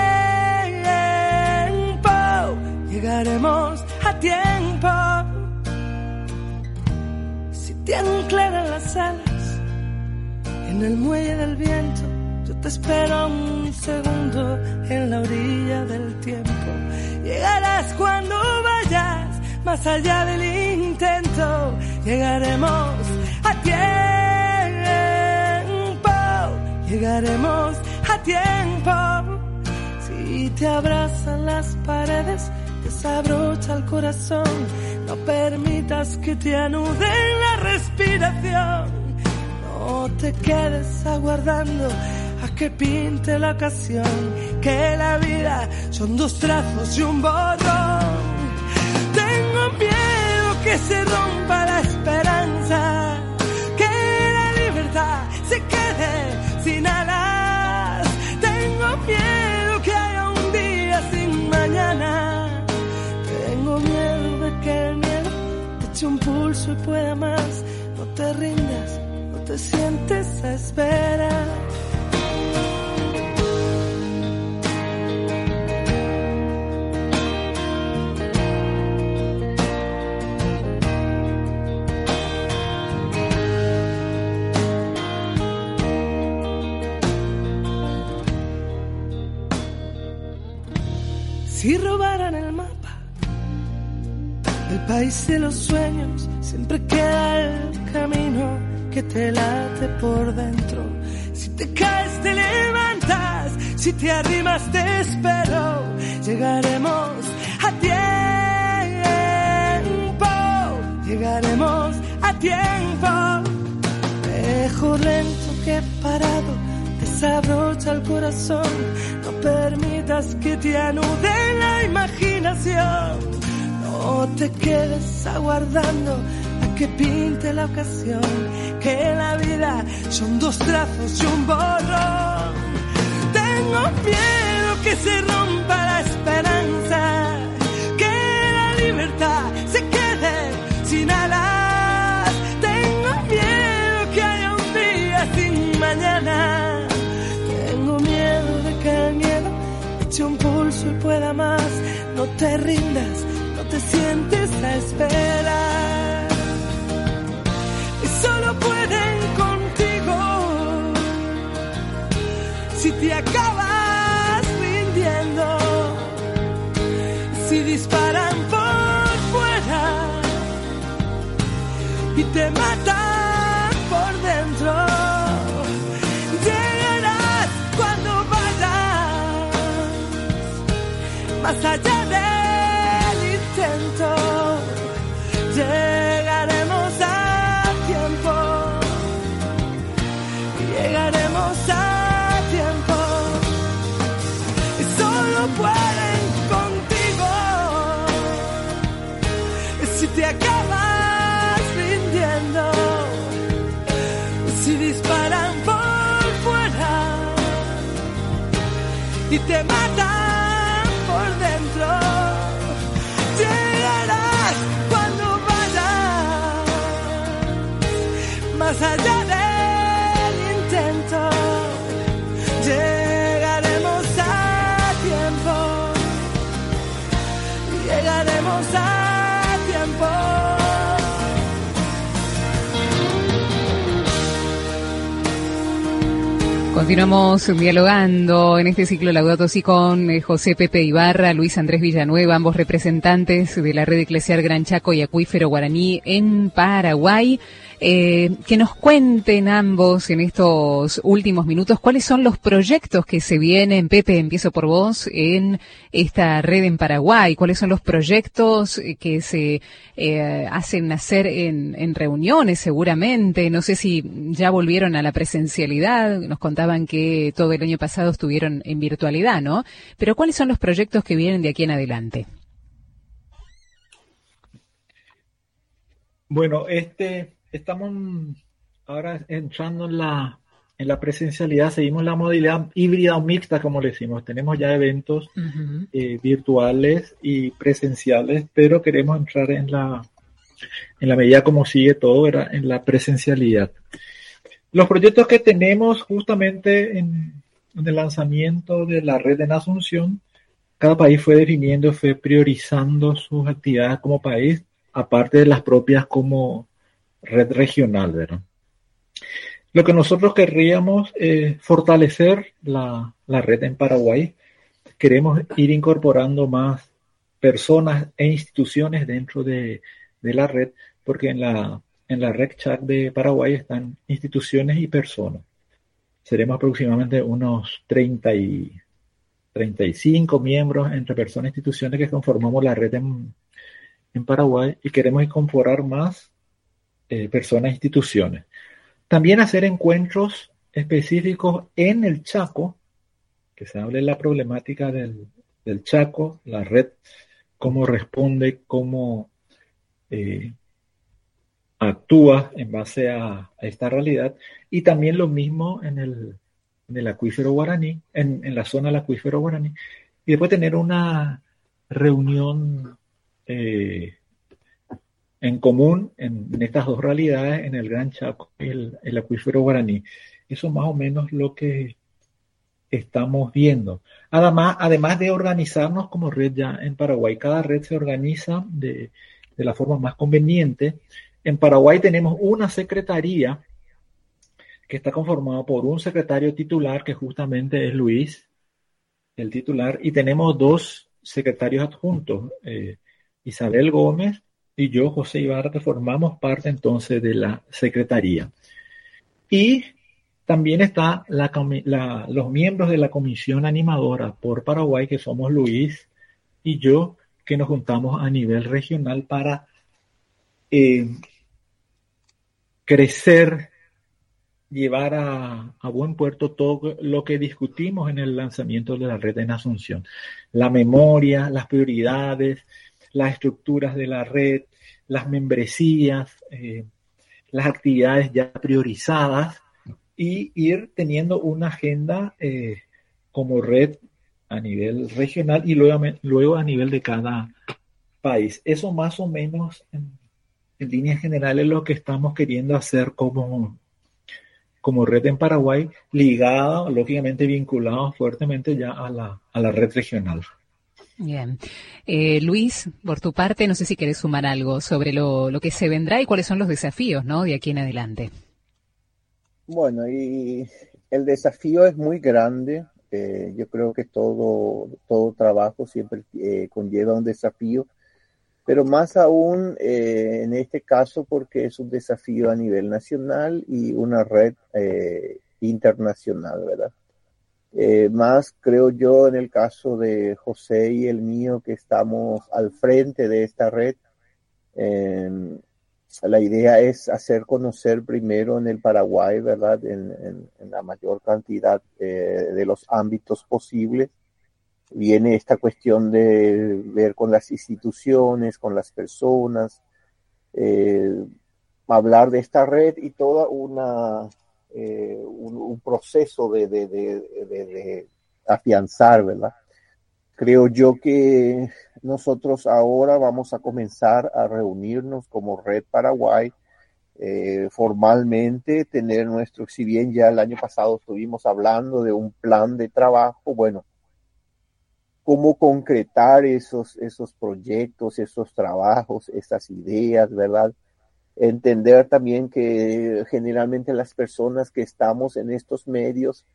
tiempo, llegaremos a tiempo. Si te anclaran las alas en el muelle del viento, yo te espero un segundo en la orilla del tiempo. Llegarás cuando vayas más allá del intento. Llegaremos a tiempo, llegaremos a tiempo. Si te abrazan las paredes, desabrocha el corazón. No permitas que te anuden la respiración. No te quedes aguardando a que pinte la ocasión, que la vida son dos trazos y un borrón. Tengo miedo que se rompa la esperanza, que la libertad se quede sin alas. Tengo miedo que haya un día sin mañana. Tengo miedo de que el miedo te eche un pulso y pueda más. No te rindas, no te sientes a esperar. Si robaran el mapa del país de los sueños, siempre queda el camino que te late por dentro. Si te caes te levantas, si te arrimas te espero. Llegaremos a tiempo, llegaremos a tiempo. Mejor lento que parado, desabrocha el corazón. No permitas que te anude la imaginación. No te quedes aguardando a que pinte la ocasión, que la vida son dos trazos y un borrón. Tengo miedo que se rompa la esperanza, que la libertad se quede sin alas. Tengo miedo que haya un día sin mañana. Tengo miedo de que el miedo eche un pulso y pueda más. No te rindas, no te sientes a esperar. Y solo pueden contigo si te acabas rindiendo. Si disparan por fuera y te matan por dentro. Más allá del intento, llegaremos a tiempo, llegaremos a tiempo, y solo pueden contigo, si te acabas rindiendo, si disparan por fuera y te matan por dentro. Llegarás cuando vayas más allá del intento. Llegaremos a tiempo, llegaremos a tiempo. Continuamos dialogando en este ciclo Laudato Si con eh, José Pepe Ibarra, Luis Andrés Villanueva, ambos representantes de la Red Eclesial Gran Chaco y Acuífero Guaraní en Paraguay. Eh, que nos cuenten ambos en estos últimos minutos cuáles son los proyectos que se vienen. Pepe, empiezo por vos, en esta red en Paraguay. ¿Cuáles son los proyectos que se eh, hacen nacer en, en reuniones seguramente? No sé si ya volvieron a la presencialidad. Nos contaban que todo el año pasado estuvieron en virtualidad, ¿no? Pero ¿cuáles son los proyectos que vienen de aquí en adelante? Bueno, este... Estamos ahora entrando en la, en la presencialidad, seguimos la modalidad híbrida o mixta, como le decimos. Tenemos ya eventos uh-huh. eh, virtuales y presenciales, pero queremos entrar en la, en la medida como sigue todo, era en la presencialidad. Los proyectos que tenemos justamente en, en el lanzamiento de la red en Asunción, cada país fue definiendo, fue priorizando sus actividades como país, aparte de las propias como red regional, ¿verdad? Lo que nosotros querríamos es fortalecer la, la red en Paraguay. Queremos ir incorporando más personas e instituciones dentro de, de la red, porque en la, en la red chat de Paraguay están instituciones y personas. Seremos aproximadamente unos treinta y, treinta y cinco miembros entre personas e instituciones que conformamos la red en, en Paraguay y queremos incorporar más Eh, personas e instituciones. También hacer encuentros específicos en el Chaco, que se hable de la problemática del, del Chaco, la red, cómo responde, cómo eh, actúa en base a, a esta realidad, y también lo mismo en el, en el acuífero guaraní, en, en la zona del acuífero guaraní, y después tener una reunión eh, en común en, en estas dos realidades, en el Gran Chaco y el, el acuífero guaraní. Eso es más o menos lo que estamos viendo. Además, además de organizarnos como red ya en Paraguay, cada red se organiza de, de la forma más conveniente. En Paraguay tenemos una secretaría que está conformada por un secretario titular, que justamente es Luis, el titular, y tenemos dos secretarios adjuntos, eh, Isabel Gómez y yo, José Ibarra, que formamos parte entonces de la secretaría. Y también está la, la, los miembros de la comisión animadora por Paraguay, que somos Luis y yo, que nos juntamos a nivel regional para eh, crecer, llevar a, a buen puerto todo lo que discutimos en el lanzamiento de la red en Asunción. La memoria, las prioridades, las estructuras de la red, las membresías, eh, las actividades ya priorizadas y ir teniendo una agenda eh, como red a nivel regional y luego, luego a nivel de cada país. Eso más o menos en, en líneas generales lo que estamos queriendo hacer como, como red en Paraguay, ligada, lógicamente vinculada fuertemente ya a la, a la red regional. Bien. Eh, Luis, por tu parte, no sé si querés sumar algo sobre lo, lo que se vendrá y cuáles son los desafíos, ¿no?, de aquí en adelante. Bueno, y el desafío es muy grande. Eh, yo creo que todo, todo trabajo siempre eh, conlleva un desafío, pero más aún eh, en este caso porque es un desafío a nivel nacional y una red eh, internacional, ¿verdad? Eh, más creo yo en el caso de José y el mío, que estamos al frente de esta red. Eh, la idea es hacer conocer primero en el Paraguay, ¿verdad?, en, en, en la mayor cantidad eh, de los ámbitos posibles. Viene esta cuestión de ver con las instituciones, con las personas, eh, hablar de esta red y toda una Eh, un, un proceso de, de, de, de, de afianzar, ¿verdad? Creo yo que nosotros ahora vamos a comenzar a reunirnos como Red Paraguay, eh, formalmente, tener nuestro, si bien ya el año pasado estuvimos hablando de un plan de trabajo, bueno, cómo concretar esos, esos proyectos, esos trabajos, esas ideas, ¿verdad? Entender también que generalmente las personas que estamos en estos medios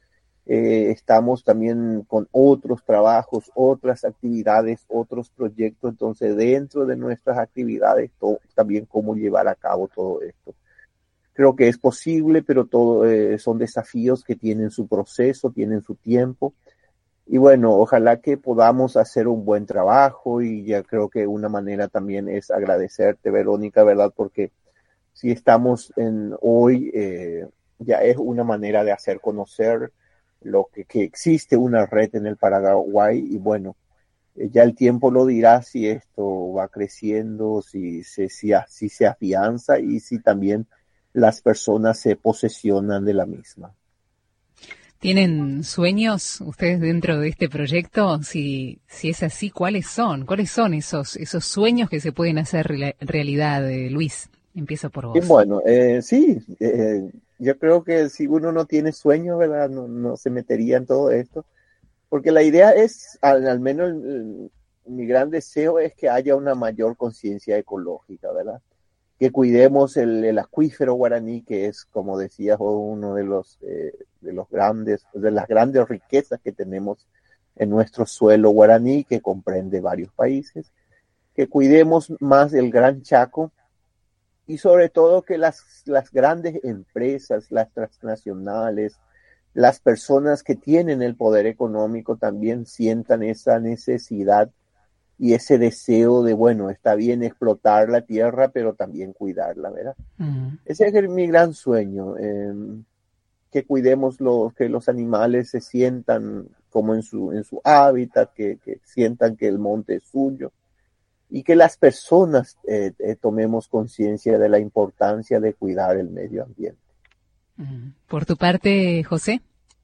Eh, estamos también con otros trabajos, otras actividades, otros proyectos. Entonces, dentro de nuestras actividades, to- también cómo llevar a cabo todo esto. Creo que es posible, pero todo eh, son desafíos que tienen su proceso, tienen su tiempo. Y bueno, ojalá que podamos hacer un buen trabajo, y ya creo que una manera también es agradecerte, Verónica, ¿verdad? Porque si estamos en hoy, eh, ya es una manera de hacer conocer lo que, que existe una red en el Paraguay, y bueno, eh, ya el tiempo lo dirá si esto va creciendo, si se, si, si se afianza y si también las personas se posesionan de la misma. ¿Tienen sueños ustedes dentro de este proyecto? Si, si es así, ¿cuáles son? ¿Cuáles son esos, esos sueños que se pueden hacer re- realidad, eh, Luis? Empiezo por vos. Y bueno, eh, sí, eh, yo creo que si uno no tiene sueños, ¿verdad? No, no se metería en todo esto, porque la idea es, al, al menos el, mi gran deseo es que haya una mayor conciencia ecológica, ¿verdad? Que cuidemos el, el acuífero guaraní, que es, como decías, uno de los, eh, de los grandes, de las grandes riquezas que tenemos en nuestro suelo guaraní, que comprende varios países. Que cuidemos más el Gran Chaco, y sobre todo que las, las grandes empresas, las transnacionales, las personas que tienen el poder económico también sientan esa necesidad y ese deseo de, bueno, está bien explotar la tierra, pero también cuidarla, ¿verdad? Uh-huh. Ese es mi gran sueño, eh, que cuidemos los, que los animales se sientan como en su, en su hábitat, que, que sientan que el monte es suyo, y que las personas eh, eh, tomemos conciencia de la importancia de cuidar el medio ambiente. Uh-huh. Por tu parte, José.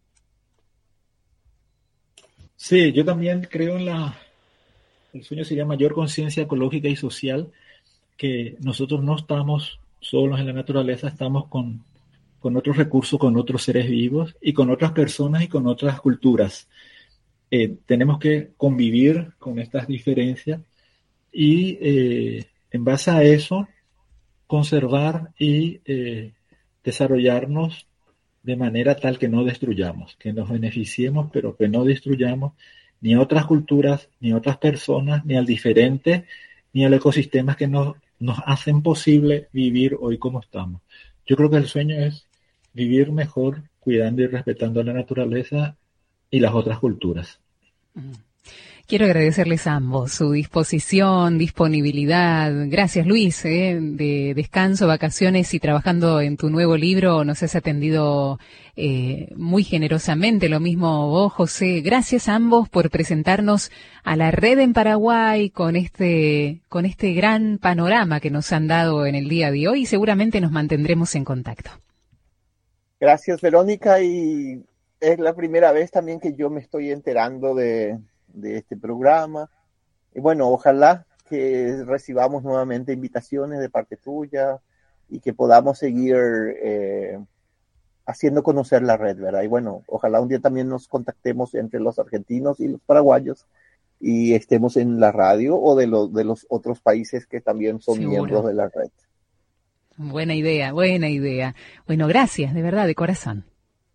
Sí, yo también creo en la... El sueño sería mayor conciencia ecológica y social, que nosotros no estamos solos en la naturaleza, estamos con, con otros recursos, con otros seres vivos y con otras personas y con otras culturas. Eh, tenemos que convivir con estas diferencias y eh, en base a eso conservar y eh, desarrollarnos de manera tal que no destruyamos, que nos beneficiemos, pero que no destruyamos ni a otras culturas, ni a otras personas, ni al diferente, ni a los ecosistemas que nos, nos hacen posible vivir hoy como estamos. Yo creo que el sueño es vivir mejor, cuidando y respetando a la naturaleza y las otras culturas. Quiero agradecerles a ambos su disposición, disponibilidad. Gracias, Luis, eh, de descanso, vacaciones y trabajando en tu nuevo libro. Nos has atendido eh, muy generosamente. Lo mismo vos, José. Gracias a ambos por presentarnos a la red en Paraguay con este, con este gran panorama que nos han dado en el día de hoy, y seguramente nos mantendremos en contacto. Gracias, Verónica, y es la primera vez también que yo me estoy enterando de... de este programa, y bueno, ojalá que recibamos nuevamente invitaciones de parte tuya y que podamos seguir eh, haciendo conocer la red, ¿verdad? Y bueno, ojalá un día también nos contactemos entre los argentinos y los paraguayos y estemos en la radio, o de los, de los otros países que también son Seguro. miembros de la red. Buena idea, buena idea. Bueno, gracias, de verdad, de corazón.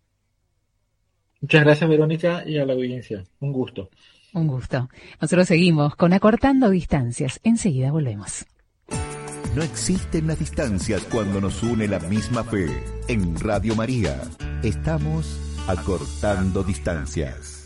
Muchas gracias, Verónica, y a la audiencia. Un gusto. Un gusto. Nosotros seguimos con Acortando Distancias. Enseguida volvemos. No existen las distancias cuando nos une la misma fe. En Radio María estamos acortando distancias.